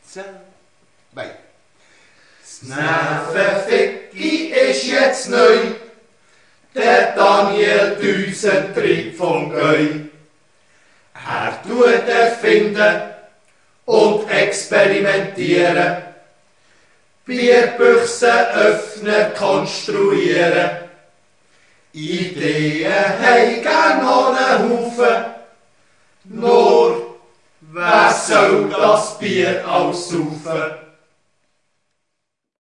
2. Snäffe-Ficki ist jetzt neu, der Daniel Düsentrieb vom Gäu. Er tut erfinden und experimentieren, Bierbüchsen öffnen, konstruieren. Ideen haben gern noch einen Haufen, nur wer soll das Bier aussaufen?